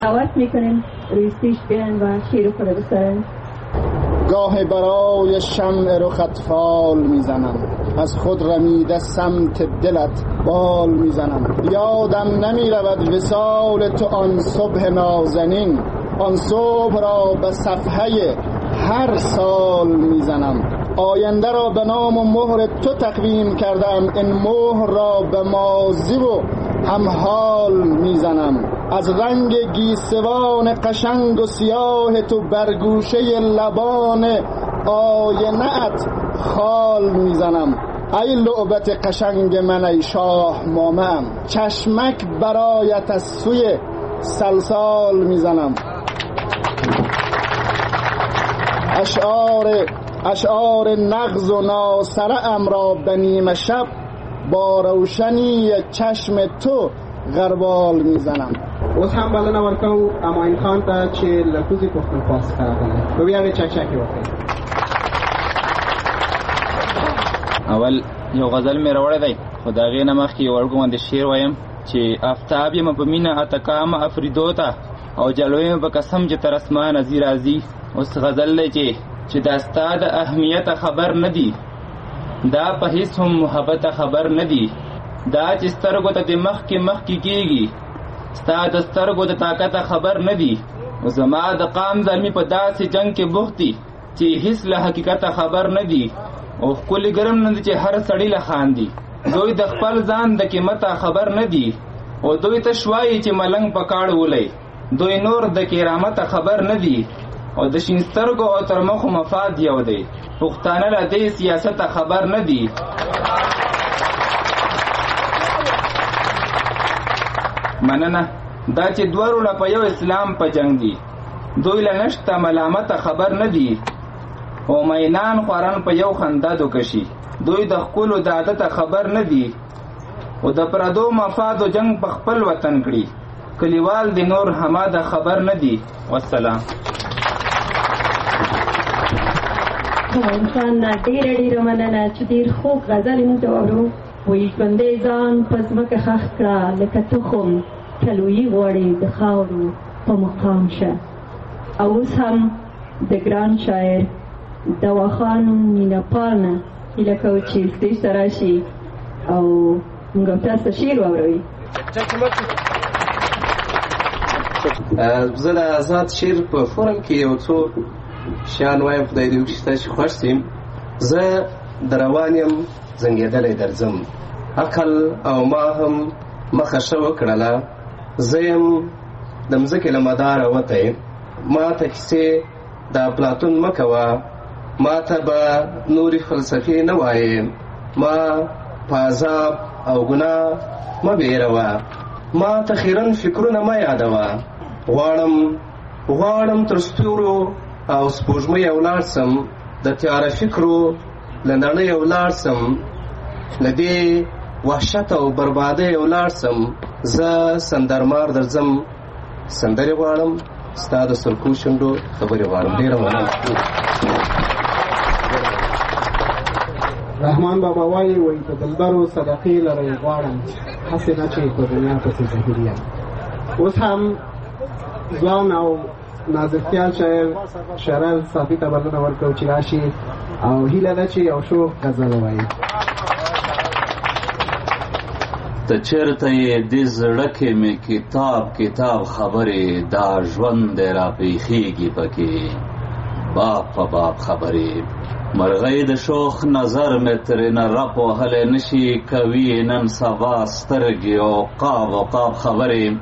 دعوت میکنیم روی استیج بیان و شعر خود بسرن. گاه برای شمع رخت فال میزنم، از خود رمیده سمت دلت بال میزنم. یادم نمی رود وصال تو آن صبح نازنین، آن صبح را به صفحه هر سال میزنم. آینده را به نام و مهر تو تقویم کردم، این مهر را به ماضی و همحال میزنم. از رنگ گیسوان قشنگ و سیاه تو برگوشه لبان آینه‌ات خال میزنم. ای لعبت قشنگ من ای شاه مامم، چشمک برایت از سوی سلسال میزنم. اشعار نغز و ناصره ام را به نیمه شب، با روشنی چشم تو غربال میزنم. اوس هم بلنه ورکو اماین خان ته چې لکوزی پښتونخوا څخه راغلی، نو بیا به چکچکې وکړي. اول یو غزل مې راوړی دی، خو د هغې نه مخکې یو وړوکی شعر وایم چې آفتاب یم په مینه اتکام افریدو ته، او جلوه یم په قسم چې تر اسمانه ځي راځي. اوس غزل دی چې دا ستا د اهمیت خبر نه دی، دا په هیڅ هم محبت خبر نه دی، دا چې سترګو ته د مخکې کېږي، ستا د سترګو د طاقت خبر نه دی. زما د قام زلمی په داسې جنگ کې بوخت دي چې هیڅ له حقیقت خبر نه دی، او ښکلي ګرم نه دی چې هر سړی له خاندي. دوی د خپل ځان د قیمت خبر نه دی، او دوی تش وایي چې ملنګ په کاڼ ولی. دوی نور د کرامت خبر نه دی، او د شین سترګو او تر مخو مفاد یو دی. پښتانه له دې سیاست خبر نه دی. مننه دا چې دوړو له په یو اسلام په جنگ دي، دوی له نشته ملامت خبر نه دی، او مینان خواران په یو خندا دوکشي. دوی د ښکلو د عادت خبر نه دی، او د پردو مفاد و جنگ په خپل وطن کړي. کلیوال د نور هما د خبر نه دی. والسلام. انسان ډېره مننه چې ډېر خوږ غزل یې موږ ته واورو. وایي ژوندی ځان په ځمکه ښخ کړه لکه تخم، کلویي غواړي د خاورو په مقام شه. او اوس هم د ګران شاعر دواخانو مینه پال نه هیله کوو چې سټیج ته راشي او موږ تاسو ته شعر واوروي. زه د آزاد شعر په فورم کې یو څو شیان وایم، خدای دې وکړي ستاسې خوښ شي. زه د روان یم زنګېدلی درځم، عقل او ما هم مخه ښه وکړله. زه یم د مځکې له مداره وتی، ما ته کیسې د افلاطون مه کوه، ما ته به نورې فلسفې نه وایې، ما په عذاب او ګناه مه بیروه، ما ته خیرن فکرونه مه یادوه. غواړم تر ستورو او سپوږمۍ ولاړ سم، د تیاره فکرو له نړۍ ولاړ سم، له دې وحشت او بربادۍ ولاړ سم. زه سندرمار درځم، سندرې غواړم، ستا د سرکو شونډو خبرې غواړم. ډېره مننه. رحمان بابا وایي په دلبرو صدقې لرئ غواړم، هسې نه چې په دنیا پسې ظاهر یم. اوس هم ځوان او نازکخیال شاعر صافي ته بلنه ورکوو چې راشي او هیله ده چې یو ښه غزل ووایي. ته چېرته یې دې زړه کې مې کتاب خبرې، دا ژوند دی راپېښېږي پکې باب په باب خبرې. مرغۍ د شوخ نظر مې ترېنه رپ وهلی نشي، کوي نن سبا سترګې او قاب خبرې.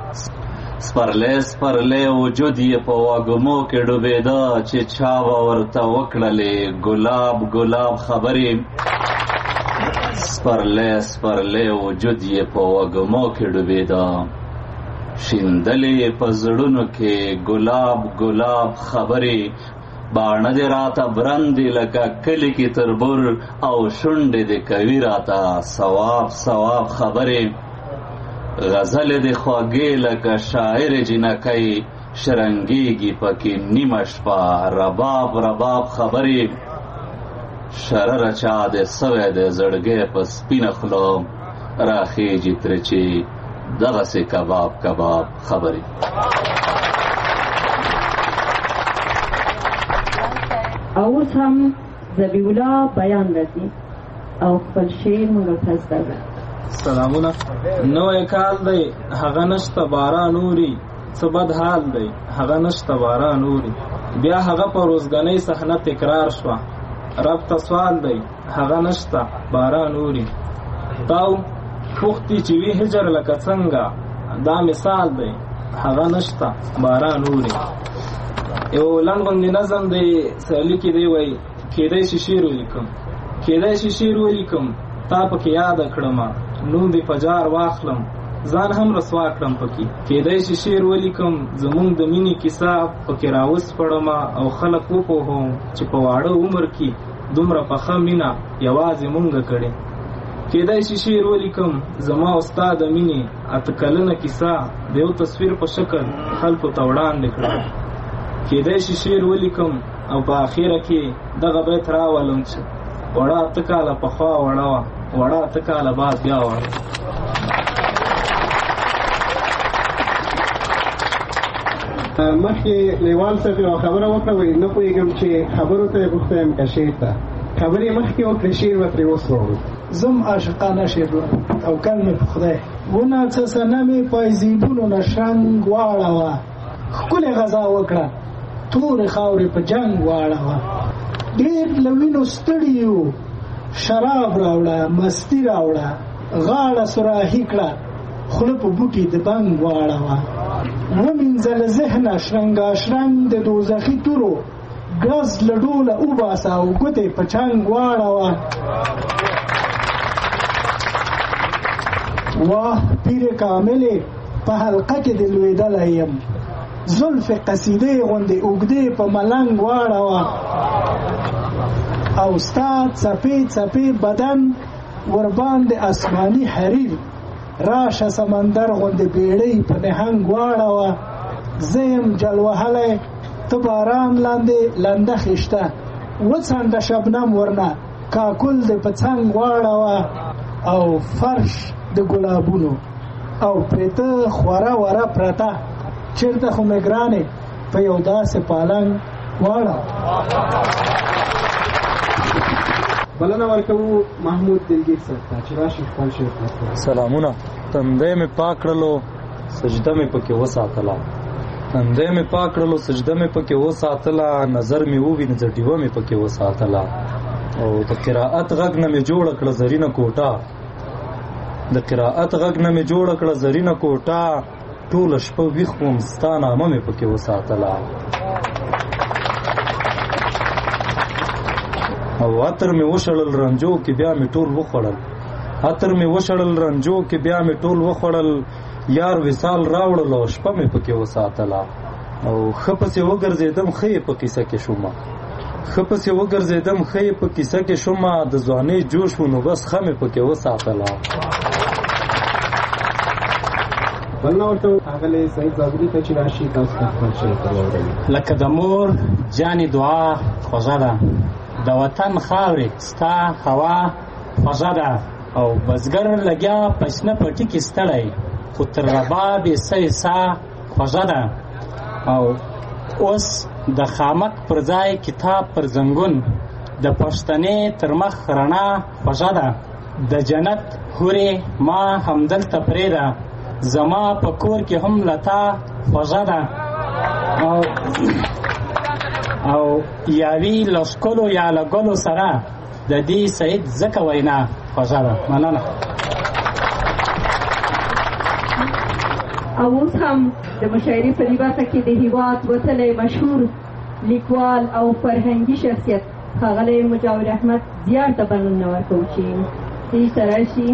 سپرلی وجود یې په واګمو کې ډوبېده، چې چا به ورته وکړلې ګلاب خبرې. سپرلی وجود یې په وګمو کې ډوبېده، شیندلې په زړونو کې ګلاب خبرې. باڼه دې راته برندې لکه کلي کې تربور، او شونډې دې کوي راته ثواب خبرې. غزلې دې خوږې لکه شاعر جنکۍ، شرنګېږي پکې نیمه شپه رباب خبرې. شرره چا دې سوی دې زړګی په سپینه خوله، راخیږي ترې چې دغسې کباب کباب خبرې. اوس هم ذبیح الله بیان راځي او خپل شعر موږ ته زده کړه. سلامونه. نوی کال دی هغه نشته باران اوري، څه بد حال دی هغه نشته باران اوري. بیا هغه په روزګنۍ صحنه تکرار شوه، رب ته سوال دی هغه نشته باران اوري. تاو پوښتي چې وي هجر لکه څنګه، دا مثال دی هغه نشته باران اوري. یو لنډ غوندې نظم دی سیالي کې دی وایي کیدای شي شعر ولیکم، کیدای شي شعر ولیکم تا پکې یاده کړمه، نوم دې په جار واخلم ځان هم رسوا کړم پکې. کیدای شي شعر ولیکم زمونږ د مینې کیسه پکې راوسپړمه او خلک وپوهوم چې په واړه عمر کې دومره پخه مینه یوازې مونږه کړې. کیدای شي شعر ولیکم زما او ستا د مینې اته کلنه کیسه د یو تصویر په شکل خلکو ته وړاندې کړم. کیدای شي شعر ولیکم او په اخره کې دغه بیت راولم چې وړه اته کاله پخوا وړه وه، وړه اته کاله بعد بیا وړه. مخکې لیوال صاحب یوه خبره وکړه، وایي نه پوهېږم چې خبرو ته یې پوښتم که شعر ته. خبرې مخکې وکړې شعر به ترې اوس واورو. زم عاشقانه شعر او کل مې په خدای ونه څه صنمې پایزیبونو نه شرنګ واړوه، ښکلې غذا وکړه تورې خاورې په جنګ واړوه. ډېر له وینو ستړي یو شراب راوړه مستي راوړه، غاړه سراحي کړه خوله په بوټي د بنګ واړوه. ومینځه له ذهنه شرنګاشرنګ د دوزخي تورو، ګز له ډوله وباسه او ګوتې په چنګ واړوه. واه پیر کاملې په حلقه کې د لوېدلی یم، زلف قصیدې غوندې اوږدې په ملنګ واړوه. او ستا څپې څپې بدن ورباندې اسماني حریر، راشه سمندر غوندې بیړۍ په نهنګ واړوه. زه یم جل وهلی ته باران لاندې لنده خیشته، وڅنډه شبنم ورنه کاکل دې په څنګ واړوه. او فرش د ګلابونو او پرېته خوره وره پرته، چېرته خو مې ګرانې په یو داسې پالنګ واړوه. بلنه ورکوو محمود دلګیر صاحب ته چې راشي خپل شعر ته. سلامونه. تندی مې پاک کړلو سجده مې پکې وساتله، تندی مې پاک کړلو سجده مې پکې وساتله، نظر مې ووینځه ډیوه مې پکې وساتله. او د قرائت غږ نه مې جوړه کړه زرینه کوټه، د قرائت غږ نه مې جوړه کړه زرینه کوټه، ټوله شپه ویښ وم ستا نامه مې پکې وساتله. او عطر مې وشړل رنجو کې بیا مې ټول وخوړل، عطر مې وشړل رنجو کې بیا مې ټول وخوړل، یار وصال راوړل او شپه مې پکې وساتله. او ښه پسې وګرځېدم ښه یې په کیسه کې شومه، ښه پسې وګرځېدم ښه یې په کیسه کې شومه، د ځوانۍ جوش و نو بس ښه مې پکې وساتله. بلنه ورته ښاغلی سعید زابلي ته چې راشي تاسو ته خپل شعر ته واوروي. لکه د مور جانې دعا خوږه ده، د وطن خاورې ستا هوا خوږه ده، او بزګر لګیا په شنه پټي کې ستړی، خو تر رباب یې سوې ساه خوږه ده. او اوس د خامک پر ځای کتاب پر زنګون، د پښتنې تر مخ رڼا خوږه ده، د جنت هورې ما همدلته پرېږده، زما په کور کې هم لتا خوږه ده. او یاوی لشکلو یا لګلو سره د دې سعید ځکه وینا خوږه ده. مننه. او اوس هم د مشاعرې په دې برخه کې د هېواد وتلی مشهور لیکوال او فرهنګي شخصیت ښاغلی مجاور احمد زیار ته بلنه ورکوو چې دې ته راشي.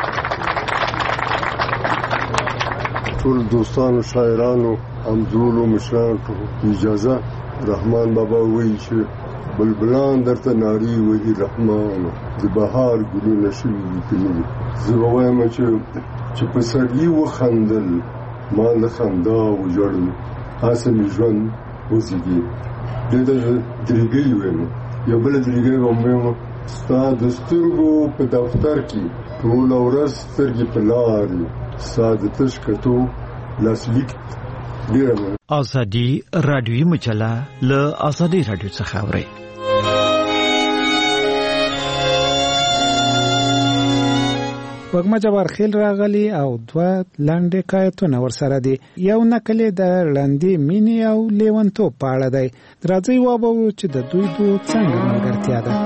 ټول دوستانو شاعرانو همزولو مشرانو ته اجازه، رحمان بابا وایي چې بلبلان درته نارې وهي رحمانو، د بهار ګلونه شوي لیکلي. زه به وایم چې په سړي وخندل ما له خندا وژړل، هسې مې ژوند وزېږي. دې ته درېږۍ ویم، یو بله درېږۍ به ویم ستا د سترګو په دفتر کې ټوله ورځ سترګې په لارې، ستا د تش کتو لاسلیک ډېره مننه. ازادي راډیویي مجله له ازادي راډیو څخه اورئ. وګما جبار خیل راغلی او دوه لاندې کایتونه ورسره دي. یو نقل د لاندې مینې او لیونتوب په اړه دی. راځئ وابو چې د دوی دوه څنګه ملګرتیا ده.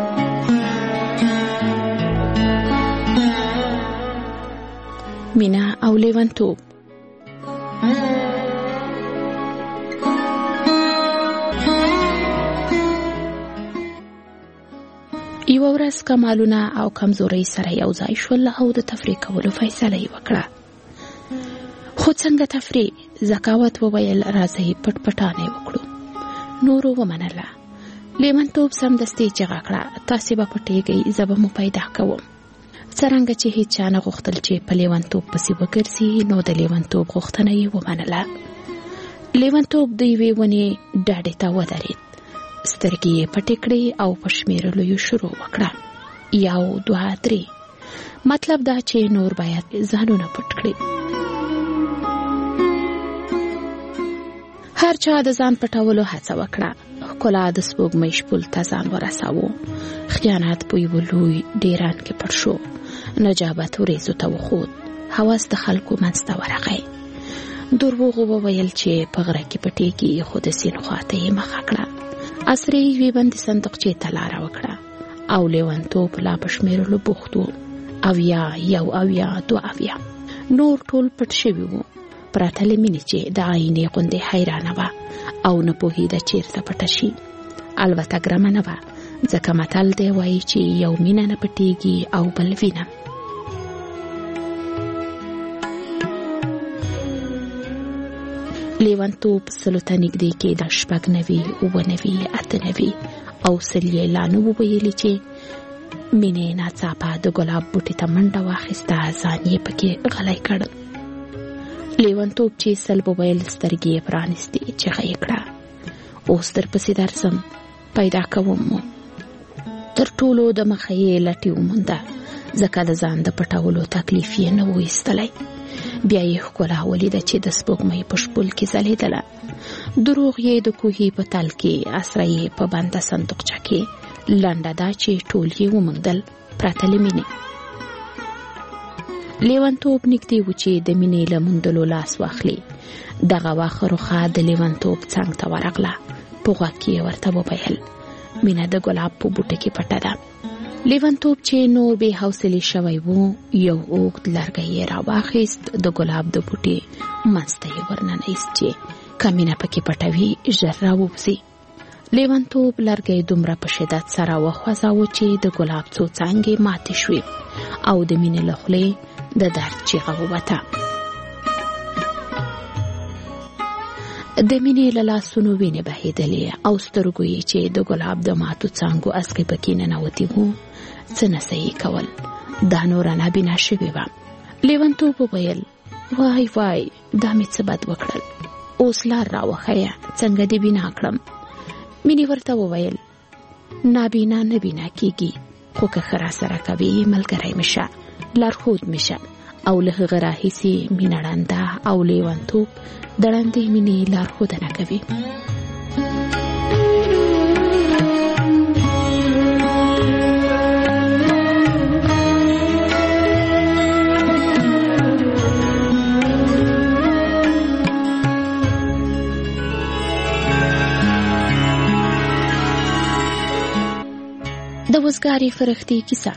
مینا او لیونتوب. یو ورځ کمالونه او کمزوري سره یو ځای شول او د تفریح کولو فیصله یې وکړه. خو څنګه تفریح؟ زکاوت وویل راځئ پټ پټانې وکړو. نورو ومنله. لیونتوب سمدستي چیغه کړه تاسې به پټېږئ زه به مو پیدا کوم. څرنګه چې هیڅ چا نه غوښتل چې په لیونتوب پسې وګرځي نو د لیونتوب غوښتنه یې ومنله. لیونتوب د یوې ونې ډډې ته ودرېد. سترګې یې پټې کړې او په شمېرلو یې شروع وکړه. 1 2 3. مطلب دا چې نور باید ځانونه پټ کړي. هر چا د ځان پټولو هڅه وکړه. ښکلا د سپوږمۍ شپول ته ځان ورساوه. خیانت په یوه لوی ډیران کې پټ شو. نجابت وریځو ته وخوت. هوس د خلکو منځ ته ورغی. دروغو وویل چې په غره کې پټېږي خو د سیند خواته یې مخه کړه. عصري یوې بندې صندوقچې ته لاره وکړه او لیونتوب لا په شمېرلو بوخت و. 80 1 2 نور ټول پټ شوي وو. پراته له مینې چې د آینې غوندې حیرانه وه او نه پوهېده چېرته پټه شي. البته ګرمه نه وه ځکه متل دی وایي چې یو مینه نه پټېږي او بل وینه. لیونتوب 100 ته نږدې کېده. 6 نوي 9 نوي 8 نوي او 100 لا نه وویلې چې مینې ناڅاپه د ګلاب بوټي ته منډه واخیسته. ځان یې پکې غلی کړ. لیونتوب چې 100 وویل سترګې یې پرانیستې چیغه یې کړه اوس درپسې درځم پیدا کوم. تر ټولو د مخه یې لټي ومونده ځکه د ځان د پټولو تکلیف یې نه و ایستلی. بیا یې ښکلا ولیده چې د سپوږمۍ په شپول کې ځلېدله. دروغ یې د کوهي په تل کې، اسره یې په بنده صندوقچه کې. لنډه دا چې ټول یې وموندل پرته له مینې. لیونتوب نږدې و چې د مینې له موندلو لاس واخلي. دغه واښه روخه د لیونتوب څنګ ته ورغله. په غوږ کې یې ورته وویل مینه د ګلاب په بوټه کې پټه ده. لیونتوب چې نور بې حوصلې شوی و یو اوږد لرګی یې راواخیست. د ګلاب د بوټې منځ ته یې ورننیست چې که مینه پکې پټوي ژر راووځي. لیونتوب لرګی دومره په شدت سره وخوځاوه چې د ګلاب څو څانګې ماتې شوې او د مینې له خولې د درد چیغه ووته. د مینې له لاسونو وینې بهېدلې او سترګو یې چې د ګلاب د ماتو څانګو اسکې پکې ننوتې وو څه نسه یې کول. دا نوره نابینا شوې وه. لیونتوب وویل وای وای دا مې څه بد وکړل، اوس لار راوښیه څنګه دې بینا کړم. مینې ورته وویل نابینا نه بینا کېږي، خو که ښه راسره کوې ملګری مې شه، لارښود مې شه. او له هغه راهیسې مینه ړنده او لیونتوب د ړندې مینې لارښودنه کوي. د وزګارې فرښتې کیسه.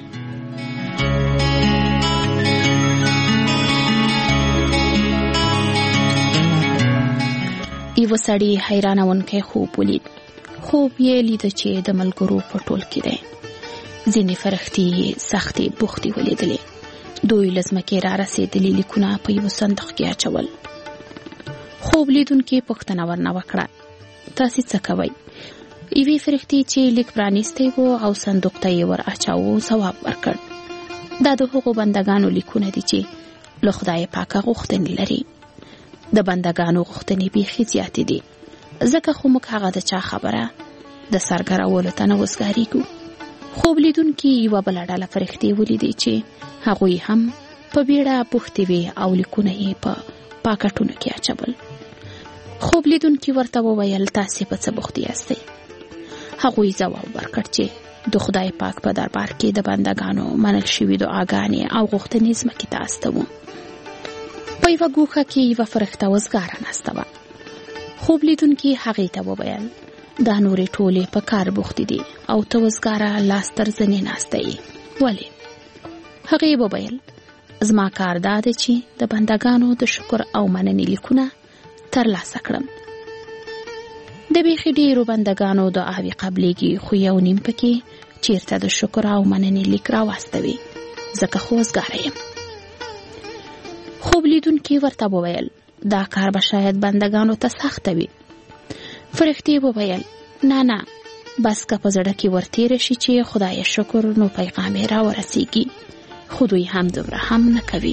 یو سړی حیرانونکی خوب ولید. خوب یې لیده چې د ملګرو په ټول کې دی. ځینې فرښتې سختې بوختې ولیدلې. دوی له ځمکې را رسېدلي لیکونه په یو صندوق کې اچول. خوب لیدونکي پوښتنه ورنه وکړه تاسې څه کوئ؟ یوې فرښتې چې لیک پرانیستی و او صندوق ته یې ور اچاوه ځواب ورکړ دا د هغو بندګانو لیکونه دي چې له خدای پاکه غوښتنې لري. د بندګانو غوښتنې بیخي زیاتې دي، ځکه خو موږ هغه د چا خبره د سرګرولو ته نه وزګارېږو. خوب لیدونکي یوه بله ډله فرښتې ولیدې چې هغوی هم په بیړه پوښتې وې او لیکونه یې په پاکټونو کې اچول. خوب لیدونکي ورته وویل تاسې په څه بوخت یاستئ؟ هغوی ځواب ورکړ چې د خدای پاک په دربار کې د بندګانو منل شوي دعاګانې او غوښتنې ځمکې ته استوو. په یوه ګوښه کې یوه فرښته وزګاره ناسته وه. خوب لیدونکي هغې ته وویل دا نورې ټولې په کار بوختې دي او ته وزګاره لاس تر زنې ناسته یې، ولې؟ هغې وویل زما کار دا دی چې د بندګانو د شکر او مننې لیکونه ترلاسه کړم. د بیخي ډېرو بندګانو دعاوې قبلېږي، خو یو نیم پکې چیرته د شکر او مننې لیک راواستوي، ځکه خو وزګاره یم. خوب لیدونکي ورته وویل دا کار به شاید بندګانو ته سخته وي. فرښتې وویل نه بس که په زړه کې ورتېره شي چې خدای شکر نو پیغام یې راورسېږي، خو دوی هم دومره هم نه کوي.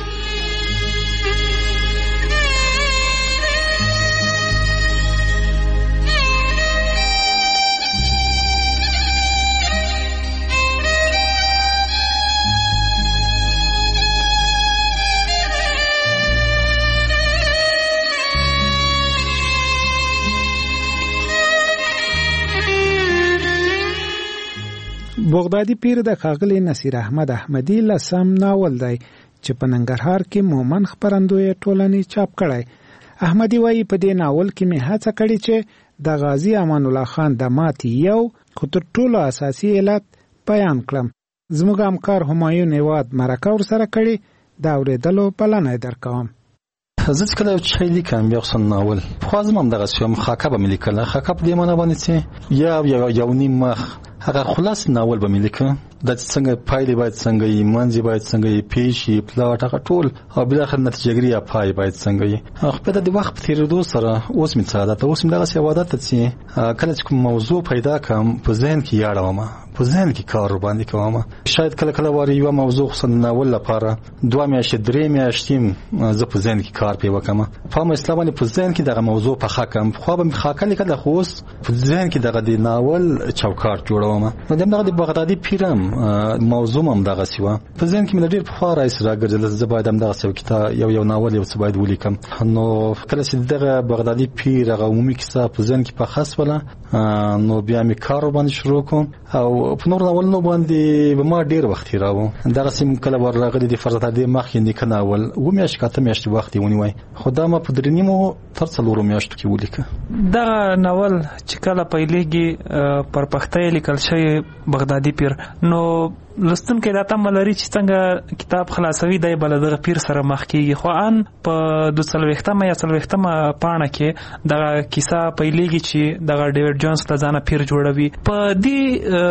بغدادي پیر د ښاغلي نصیر احمد احمدي لسم ناول دی چې په ننګرهار کې مومن خپرندویه ټولنې چاپ کړی. احمدي وایي په دې ناول کې مې هڅه کړې چې د غازي امان الله خان د ماتې یو خو تر ټولو اساسي علت بیان کړم. زموږ همکار همایون هیواد مرکه ورسره کړې، د اورېدلو بلنه یې درکوم. زه چې کله یو شی لیکم بیا خصوصا ناول پخوا زما همدغسې وم، خاکه به مې لیکله. خاکه په دې معنی باندې چې یو نیم مخ هغه خلاص ناول به مې لیکه، دا چې څنګه پایلې باید څنګه یي، منځ باید څنګه یي، پیش یي، پلاټ هغه ټول، او بالاخره نتیجهګري یا پای باید څنګه یي. خو بیا د وخت په تېرېدو سره اوس مې څه عادت، اوس مې دغسې یو عادت ده چې کله چې کوم موضوع پیدا کړم په ذهن کې یاړومه، په ذهن کې کار ورباندې کوم. شاید کله واري یوه موضوع خصوصا د ناول لپاره 2 میاشتې 3 میاشتې زه په ذهن کې کار پرې وکړم، په هم اصطلاح باندې په ذهن کې دغه موضوع پخه کړم. پخوا به مې خاکه لیکله، خو اوس په ذهن کې دغه د ناول چوکاټ جوړوم. نو دغه د بغدادي پیرم موضوع هم دغسې وه، په ذهن کې مې ډېر پخوا راهیسې راګرځېدله زه باید همدغسې یو کتاب یو ناول یو څه باید ولیکم. نو کله چې دغه بغدادي پیر هغه عمومي کیسه په ذهن کې پخه شوله، نو بیا مې کار ورباندې شروع کړم او په نور ناولونو باندې به ما ډېر وخت تېراوه. دغسې کله ور راغلی د فرض تر دې مخکې نیکه ناول 7 میاشتې 8 میاشتې وخت یې ونیوی، خو دا ما په 3 تر 4 میاشتو کې ولیکه. دغه ناول چې کله پیلېږي پر پښتو یې لیکل شوی بغدادي پیر، نو لوستونکی دا تمه لري چې څنګه کتاب خلاصوي دی به له دغه پیر سره مخ کېږي، خو ان په 42مه یا 40مه پاڼه کې دغه کیسه پیلېږي چې دغه ډیوډ جونز ته ځانه پیر جوړوي. په دې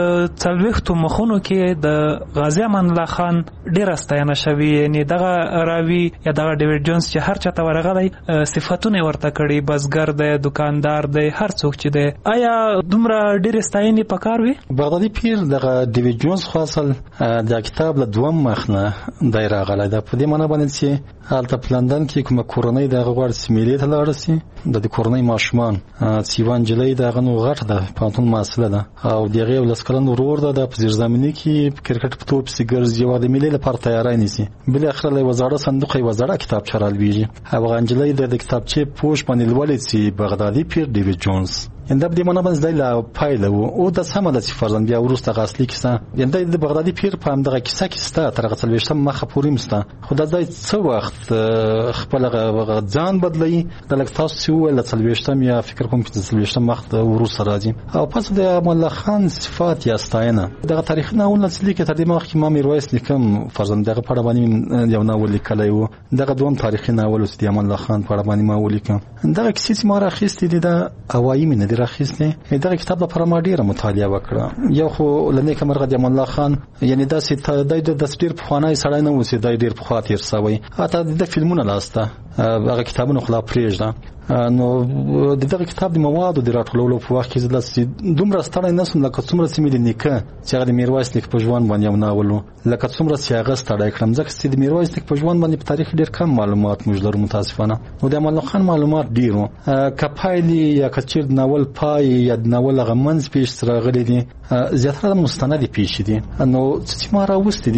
40 مخونو کې د غازي امان الله خان ډېره ستاینه شوې، یعنې دغه راوي یا دغه ډیوډ جونز چې هر چاته ورغلی صفتونه ورته کړي، بزګر دی، دکاندار دی، هر څوک چې دی. آیا دومره ډېرې ستاینې پکار وي؟ بغدادي پیر دغه ډیوډ جونز خو اصل دا کتاب له 2 مخ نه دی راغلی ده، په دې معنی باندې چې هلته په لندن کې کومه کورنۍ دغه غواړي چې مېلې ته لاړه شي، د کورنۍ ماشومان چې یوه نجلۍ د هغه نو غټه ده، پوهنتون محصله ده، او د هغې 10 کلن ورور ده، په زیرزمیني کې په کرکټ په توپ پسې ګرځي او د مېلې لپاره تیاری نیسي. بالاخره له یوه زاړه صندوق یوه زړه کتابچه رالوېږي، هغه نجلۍ د کتابچې پوښ باندې لولي چې بغدادي پیر ډیوډ جونز. انده په دې معنی باندې لا پایله و او د سمه د فرضاً بیا وروسته اصلي کیسه انده د بغدادي پیر په همدغه کیسه کې ستا تر 40 مخه پورې مسته، خو دا ځای څه وخت خپل ځان بدلوي د لږ تاسو چې وویل 40 یا فکر کوم چې 40 وخت وروسته راځي. او پس د امان الله خان صفات یا ستاینه دغه تاریخي ناولونه چې لیکي تر دې مخکې ما میرویس لیکم فرضاً دغه په اړه باندې یو ناول لیکلی و، دغه دوم تاریخي ناول چې د امان الله خان په اړه باندې ما ولیکم. دغه کیسې چې ما راخیستې دي د هوایي مې نه دي راخیستې، دغه کتاب لپاره ما ډېره مطالعه وکړه. یو خو له نیکه مرغه د امان الله خان یعنې داسې دی د ډېر پخوانی سړی نه و چې دی ډېر پخوا تېر سوی، حتی د فلمونه لاسته هغه کتابونه خو لا پرېږده. نو د دغه کتاب د موادو د راټولولو په وخت کې زه داسې دومره ستړی نه شوم لکه څومره چې مې د نیکه چې هغه د میرویس نیکه په ژوند باندې یو ناول و، لکه څومره چې هغه ستړی کړم، ځکه چې د میرویس نیکه په ژوند باندې په تاریخ ډېر کم معلومات موږ لرو متاسفانه. نو د امان الله خان معلومات ډېر و، که پایلې یا که چېرې د ناول پای یا د ناول هغه منځ پېښې راغلي دي زیاتره مستندې پېښې دي. نو چې ما راوستې دي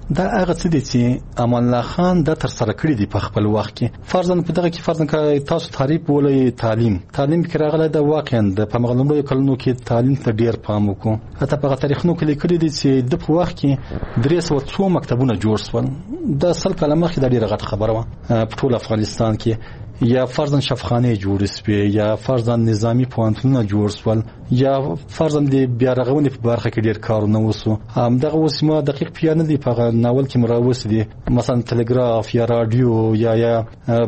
دا هغه څه دي چې امان الله خان د تر سره کړی دی په خپل وخت کې. فرضاً په دغه کې فرضاً تاسو تعریف ولې تعلیم کې راغلی د واقعا د په مغلومړو کلونو کې تعلیم ته ډیر پام وکړو. حتی په تاریخونو کې لیکلي دي چې د په وخت کې 300 مکتبونه جوړ شول. د 100 کاله مخکې د ډیره غټه خبره وه په ټول افغانستان کې. یا فرضاً شفخانه جوړ شوې، یا فرضاً نظامی پوهنتونونه جوړ شول، یا فرضاً د بیا رغونې په برخه کې ډیر کارونه وسو. همدغه اوس ما دقیق پیانه دی په ناول کې مراوس دي، مثلا تلګراف یا رادیو یا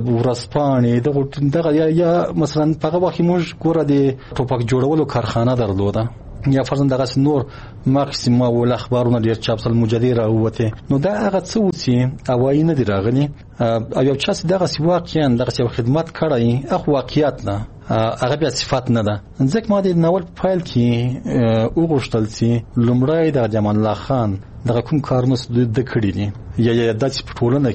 ورځپاڼې دغه یا مثلا په هغه وخت موږ ګوره د ټوپک جوړولو کارخانه درلوده، یا فرضاً دغه نور ماکسیما ول اخبارونه ډیر چاپ سل مجدره اوته. نو دا هغه څه و چې اوایي نه دی راغلي او یو چا چې دغه واقعا دغه یو خدمت کړی اخ واقعیت نه هغه بیا صفات نه ده. ځکه ما د ناول په فایل کې وغوښتل چې لومړی د جمال الله خان دغه کوم کارونه د کړی دي یا د ټولنه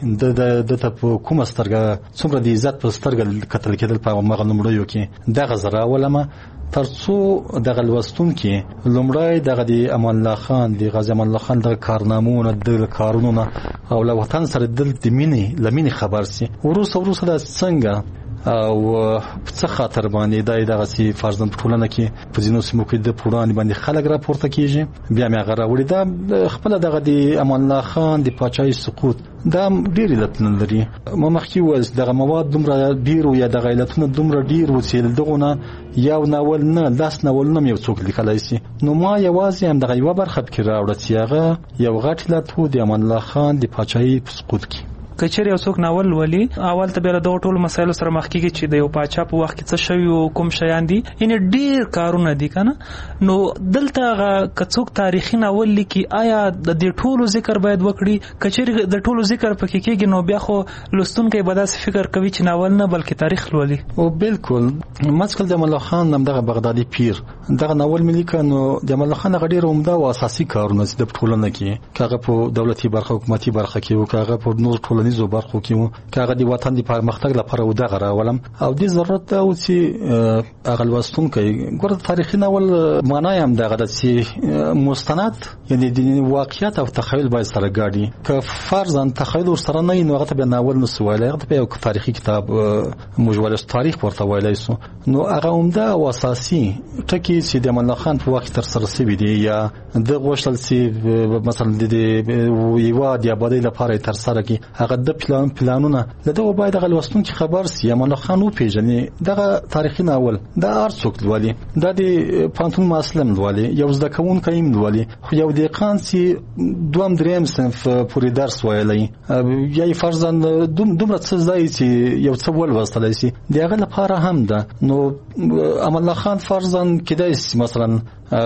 کې د په کومه سترګه څومره د عزت په سترګه قتل کېدل په مغلومړیو کې دغه زرا ولمه ترڅو دغه لوستون کې لومړی دغه د امان الله خان د غازی امان الله خان د کارنامو د کارونو او له وطن سره د مینې خبر سي. وروسته د څنګه او څه خاطر باندې دغه سي فرضاً په ټولنه کې په ځینو سیمو کې د پوړان باندې خلک راپورته کیږي. بیا مې هغه راوړی دا خپل دغه د امان الله خان د پاچاهۍ سقوط دا ډیر علتونه لري. ما مخکې وایي دغه مواد دومره ډیر یا دغه علتونه دومره ډیر و چې دغه یو ناول نه لاس ناول نه یو څوک لیکلای شي. نو ما یوازې هم دغه یو برخه کې راوړل چې هغه یو غټ علت و د امان الله خان د پاچاهۍ په سقوط کې. کچېر یو څوک ناول ولي اول ته بیا د ټولو مسایلو سره مخ کېږي چې د یو پاچا په وخت کې څه شوی او کوم شیان دي، یعنی ډیر کارونه دي کنه. نو دلته کڅوک تاریخي ناول لیکي آیا د دې ټولو ذکر باید وکړي؟ کچېر د ټولو ذکر پکې کېږي نو بیا خو لوستونکي به داسې فکر کوي چې ناول نه بلکې تاریخ لولي. او بالکل مثلا د الله خان هم دغه بغدادي پیر دغه ناول ملي کنو د الله خان غډیر عمده او اساسي کارونه د ټولنه کې کاغه په دولتي برخه حکومتي برخه کې او کاغه په نور ټولنیزو برخو کې کاغه د وطن د پرمختګ لپاره و دغه راولم او د ضرورت ده او چې هغه لوستونکي ګوره تاریخي ناول معنی هم دغه چې مستند یعنی د واقعیت او تخیل باید سره ګاډي که فرضاً تخیل سره نه نو هغه به ناول نو سوال هغه به یو تاریخي کتاب مجوز تاریخ ورته ویلای سو. نو هغه عمده او اساسي ټکی چې د امان الله خان په وخت تر سره سوي دي یا د غوښتل چې مثلا د یو د آبادی لپاره تر سره کی هغه د پلانونه دغه باید هغه لوستون چې خبر سي امان الله خان او پیژنې دغه تاریخي ناول د ارڅوک لولي د پانتون مسلم لولي یو ځکه کون کایم لولي خو یو دقیقاً چې دوم دریم صنف پوری درس وایلی یا فرضاً دومره څه ځای چې یو څه ولوستلی سي دغه لپاره هم ده. نو امان الله خان فرضاً کېدای سي مثلا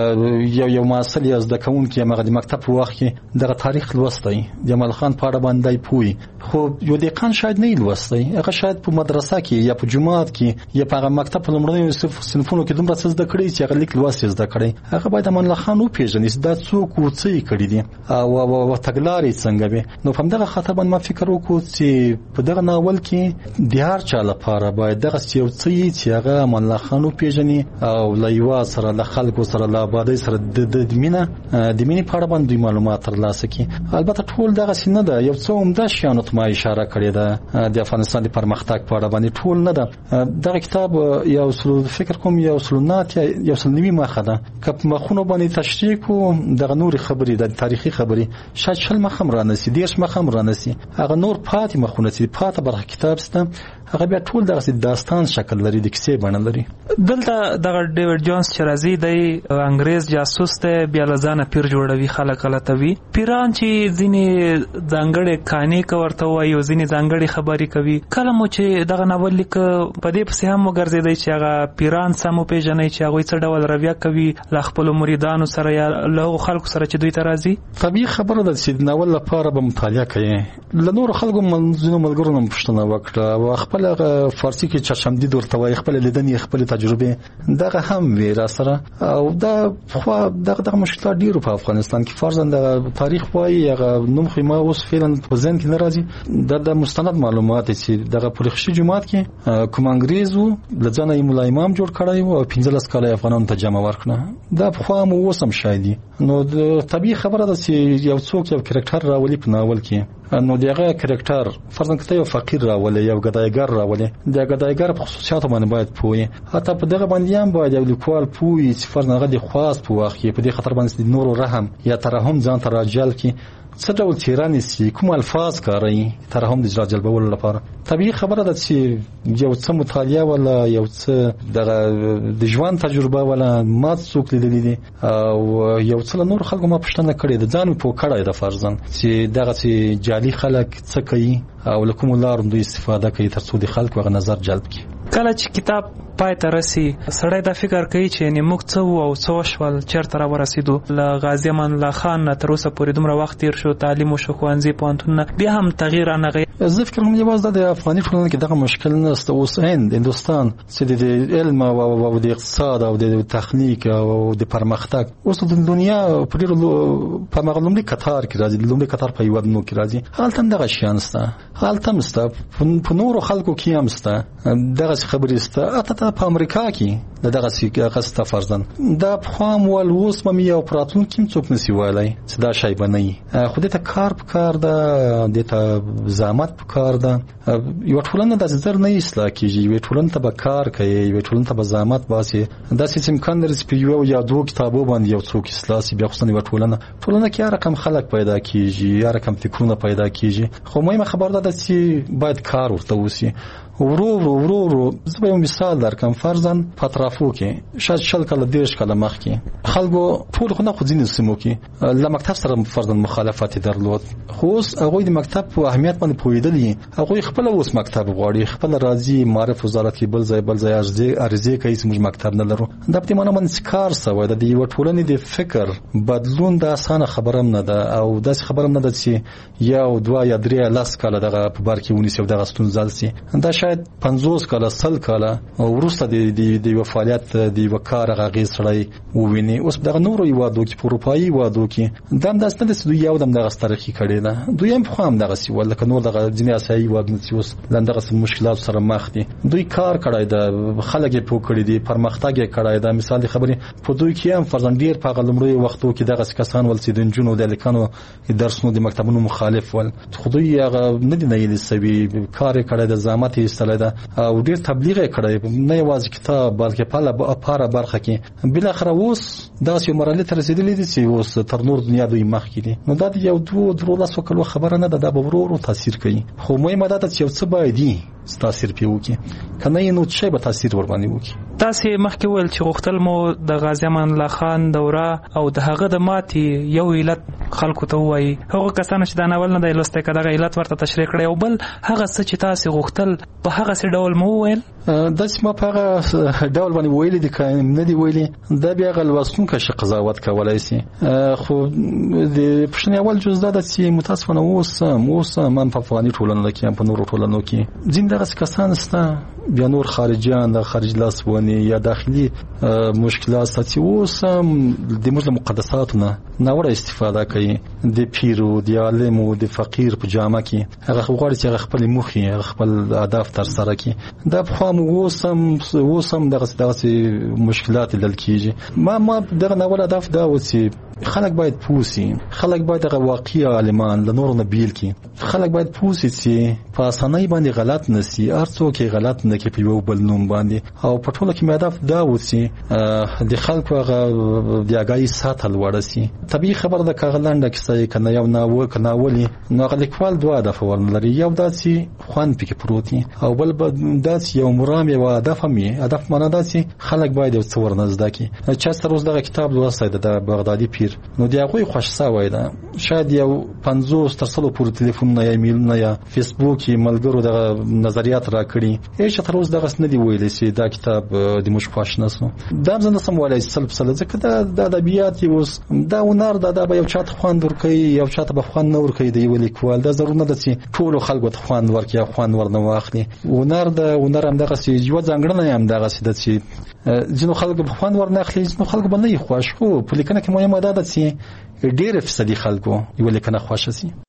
یو مسل یا د کون کې مغه د مکتب په وخت کې دغه تاریخ لوستي د امان خان په اړه باندې پوي خو یو دقیقاً شاید نه لوستي هغه شاید په مدرسه کې یا په جماعت کې یا په مکتب په لومړنیو صنفونو کې دومره څه زده کړی چې هغه لیک لوستي زده کړی هغه باید امان الله خان او پیژنې دا څوک و څه کړی دي او تګلارې څنګه به. نو په دغه خاطر باندې ما فکر وکړ چې په دغه ناول کې د هر چا لپاره باید دغه یو څه چې هغه امان الله خان او پیژنې او لایوا سره له خلکو سره آبادی سره د مینې په اړه باندې معلومات ترلاسه کړي. البته ټول دغه سینه ده یو څه عمده شیانو ته ما اشاره کړې ده د افغانستان د پرمختګ په اړه باندې ټول نه ده. دغه کتاب یو اصول فکر کوم یو اصولنات یو سلنوي مخه ده کپ مخونو باندې تشریح کوم دغه نور خبرې د تاریخي خبرې شاید شل مخم را نسی دیش مخم را نسی هغه نور پاتې مخونه چې پاتې برخه کتاب سته هغه بیا ټول دغه داستان شکل لري د کیسې بڼه لري. دلته دغه ډیوډ جونز چې راځي د انګريز جاسوس ته بیا لزانه پیر جوړوي خلک غلطوي پیران چې ځینې ځانګړې کہانی کوي او ځینې ځانګړې خبرې کوي. کله مو چې دغه ناول لیک په دې پسې هم وګرځیدای چې هغه پیران سمو پیژنې چې هغه څه ډول رویه کوي له خپل مریدانو سره یا له خلکو سره چې دوی ته راځي. طبيعي خبره ده چې ناول لپاره به مطالعه کوي له نور خلکو منځونو ملګرو نه پوښتنه وکړه او خپل فارسی کې چشمدید ورته وایي خپل لیدنې خپل تجربه دغه هم وی را سره او دا خو دغه مشکلات ډیرو په افغانستان کې فرضاً د تاریخ وایي هغه نوم خو ما اوس فعلا په ذهن کې نه راځي د مستند معلومات چې دغه پرخشي جماعت کې کوم انګريز وو لځنه یې مولا امام جوړ کړی وو او 15 کال افغانانو ته جمع ورکړه. دا په خوا مو وسم شایدي. نو د طبيعي خبره ده چې یو څوک یو کریکټر راولي په ناول کې، نو دغه کریکټر فرضاً کته یو فقیر راولي یو ګدایګر راولي، د ګدایګر په خصوصیاتو باندې باید پوي، حتی په دغه باندې هم باید یو لیکوال پوي چې فرضاً هغه د خاص په وخت کې په دې خطر باندې نور رحم یا ترحم ځان ته راجل کی څه ډول چیرانی سي کوم الفاظ کاروي ترحم د جلبولو لپاره. طبيعي خبره ده چې یو څه مطالعه ولا یو څه د ژوند تجربه ولا ما څوک لیدلی دي او یو څه نور خلکو ما پښتنه کړې ده ځان په کړای د فرضاً چې دغه چې جالي خلک څه کوي او لکوم لار دوی استفاده کوي ترڅو د خلکو غو نظر جلب کړي. کله چې کتاب پای ته رسي سړی دا فکر کوي چې نه موږ څه او څه شول چیرته را ورسېدو. له غازی امان الله خان تر اوسه پورې دومره وخت تیر شو، تعلیم او ښوونځي پوهنتونونه بیا هم تغییر نه غي. زه فکر کوم یوازې د افغاني ټولنې کې دغه مشکل نشته. اوس هندوستان چې د علم او د اقتصاد او د تخنیک او د پرمختګ اوس د دنیا په ډیرو په مغلومي قطار کې راځي، د لومړي قطار په یوادنو کې راځي. حالت هم دغه شان سته، حالت هم سته په نورو خلکو کې هم سته دغه خبرې سته. اته په امریکا کې دغه سیاست فرضاً دا خام ول اوس مې یو پراتون کې څوک نسی وایي چې دا شی بنئ خو دې ته کار په کار ده، دې ته زحمت په کار ده. یو ټولنه د زر نه اصلاح کیږي، یو ټولنه ته به کار کوي، یو ټولنه ته به زحمت باسي. دا چې امکان لري چې یو یا دوه کتابو باندې یو څوک اصلاح سي بیا خو نه ټولنه کې رقم خلک پیدا کیږي، یا رقم فکرونه پیدا کیږي. خو مهمه خبر ده چې باید کار ورته وسی. ورو زه به یو مثال درکم. فرضاً پاترافو کې شاید شل کله دیش کله مخ کې خلکو ټول خو نه خو ځینې سیمو کې له مکتب سره فرضاً مخالفت درلود، خو اوس هغه د مکتب په اهمیت باندې پوهیدلی، هغه خپل اوس مکتب غواړي، خپل راځي معرف وزارت کې بل ځای ارزي کوي چې موږ مکتب نه لرو. دا په معنی باندې کار سوی د یو ټولنې د فکر بدلون د اسانه خبره نه ده او داسې خبره نه ده چې یو دوه یا درې لاس کاله دغه په بار کې ونیسي او دغه ستونزل سي. دا شاید 50 کاله 100 کاله ورسته د فعالیت د وکړه غږی سړی وویني. اوس دغه نورو یوادو کې په اروپایي وادو کې دم داسته د دوی یو دم دغه سترخی کړي ده، دوی هم خو هم دغه سی ولکه نور دغه ځینې اسایي وادو چې اوس لندغه مشکلات سره مخ دي. دوی کار کړی ده، خلک یې پوه کړی دي، پرمختګ یې کړی ده. مثال خبرې په دوی کې هم فرضاً ډیر په غلمړي وختو کې دغه کسان ول چې د جنونو د لیکانو درسونو د مکتبونو مخالف ول، خو دوی هغه نه دي نه یې سوي کار کړی ده، زحمت یې استل ده او ډیر تبلیغ کړی، نه یوازې کتاب بلکې په لاره برخه کې. بل اخر اوس داسې مرحله ته رسیدلې دي چې اوس تر نور دنیا دوی مخ کې دي. نو دا یو دوه لاسو کلو خبره نه ده، دا به ورو تاثیر کوي. خو مهمه ده چې یو څه باید تاثیر پیوکي کنه نو څه به تاثیر ور باندې وکي. تاسو مخکې ویل چې غوښتل مو د غازی امان الله خان دوره او د هغه د ماتي یو علت خلکو ته وایي، هغه کسان چې دا ناول نه دی لوسته کړه علت ورته تشریح کړي، او بل هغه څه چې تاسو غوښتل په هغه څه ډول مو ویل داسې ما په هغه ډول باندې ویل دي که نه دی ویلي دا بیا غلوستونکو شي قضاوت کولای شي. خو د پښتني اول جز دا چې متاسفانه اوس من په افغاني ټولنه کې په نورو ټولنو کې ځین دغه کسان ستا بیا نور خارجيان د خارج لاسونی یا داخلي مشکلات چې اوس د موږ مقدساتونه ناوړه استفاده کوي، د پیرو د عالمو د فقیر په جامه کې هغه غواړي چې هغه خپل مخي خپل اهداف تر سره کړي. دا په خام اوسم دغه مشکلات دل کیږي. ما دغه ناوړه هدف دا و چې خلک باید پوسی، خلک باید هغه واقعي عالمان له نورو نه بیل کی، خلک باید پوسی چې په اسانۍ باندې غلط نسی، ارڅو کې غلط نه کې په یو بل نوم باندې. او په ټوله کې هدف دا و چې د خلکو هغه د اگای ساتل ورسي. طبيعي خبر ده کاغلانده کې څه کنه یو ناولي نو هغه لیکوال دوه هدف ورلري، یو دا چې خوان پکې پروتي او بل دا چې یو مرام یو هدف معنا دا چې خلک باید یو څور نزد کی. چا سره اوس دغه کتاب لوستای د بغدادي پیر نو دی هغه خوښ سوی ده، شاید یو 50 تر 100 پورې ټلیفون نه یا ایمیل نه یا فیسبوک ملګرو دغه نظریات راکړي. هیڅ تر اوسه دغه نه دی ویل چې دا کتاب د مش خوښ نسو. دا ځنه سم ولای سلب ځکه دا د ادبیات اوس دا ونار دا به یو چاته خوان ورکړي، یو چاته به خوان نه ورکړي دی ویل کول. دا ضروري نه ده چې ټول خلکو ته خوان ورکړي، خوان ورنه واخلي. ونار هم دغه چې یو ځنګړنه هم دغه چې د چې ځینو خلکو په خوان ورناخلي، ځینو خلکو باندې خوښ خو په لیکنه کې مهمه ده چې ډېر فیصدي خلکو یو لیکنه خوښ شي.